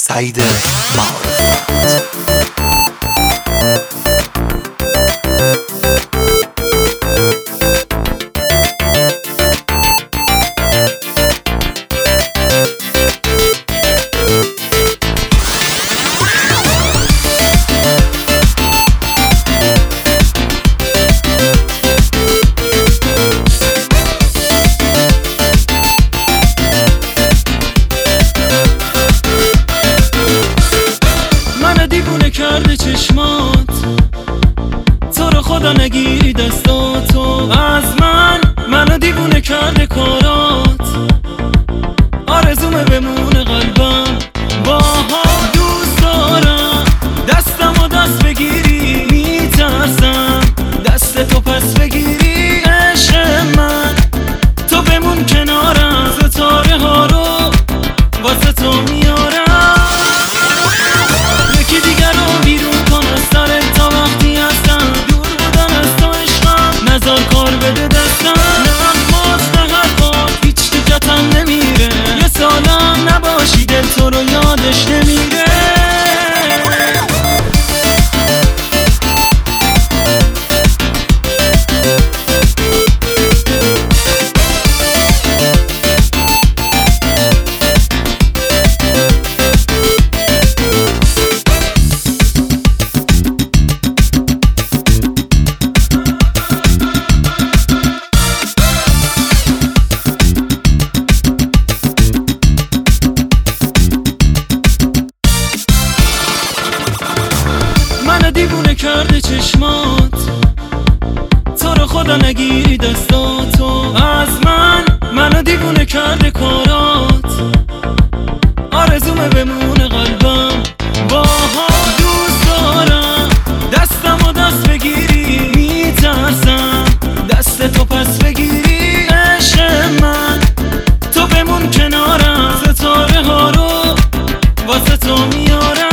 سعید معارفت. کرده چشمات تو رو خدا نگیری دستاتو از منو دیوونه کرده کارات. آرزومه بمونه قلبم باها دوست دارم دستمو دست بگیری میترسم دست تو پس بگیری عشق من. تو بمون کنارم ستاره ها رو واسه تو میارم. یکی دیگر رو بیرون کن از سرت تا وقتی هستم دور بودن از تو عشقم نزار کار بده دستم. نه اخماس نه حرفات هیچ دیگتم نمیره یه سالم نباشی دل تو رو یادش نمیره. دیوونه کرده چشمات تو رو خدا نگیری دستاتو از منو دیوونه کرده کارات. آرزومه بمونه قلبم باها دوست دارم دستمو دست بگیری میترسم دست تو پس بگیری عشق من. تو بمون کنارم ستاره ها رو واسه تو میارم.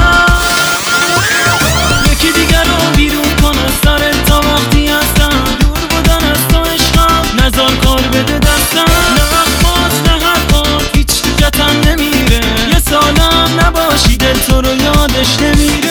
نزار کار بده دستم. نه اخماس نه حرفات هیچ دیگتم نمیره یه سالم نباشی دل تو رو یادش نمیره.